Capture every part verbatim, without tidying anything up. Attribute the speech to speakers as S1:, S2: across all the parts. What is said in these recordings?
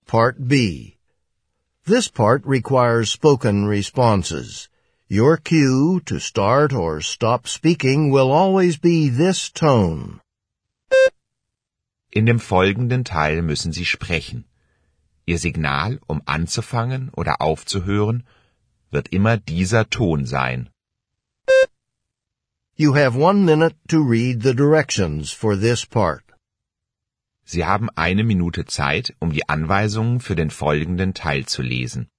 S1: Part B. This part requires spoken responses. Your cue to start or stop speaking will always be this tone.
S2: In dem folgenden Teil müssen Sie sprechen. Ihr Signal, um anzufangen oder aufzuhören, wird immer dieser Ton sein.
S1: You have one minute to read the directions for this part.
S2: Sie haben eine Minute Zeit, um die Anweisungen für den folgenden Teil zu lesen.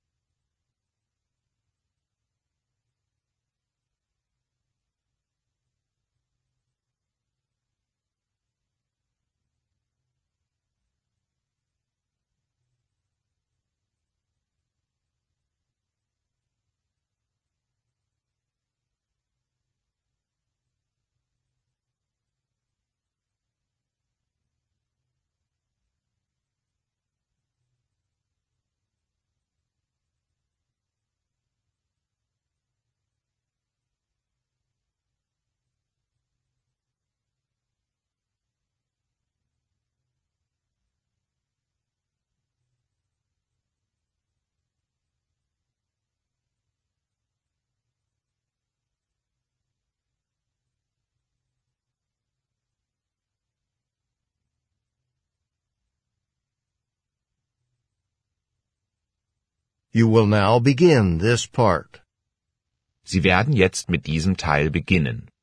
S1: You will now begin this part.
S2: Sie werden jetzt mit diesem Teil beginnen.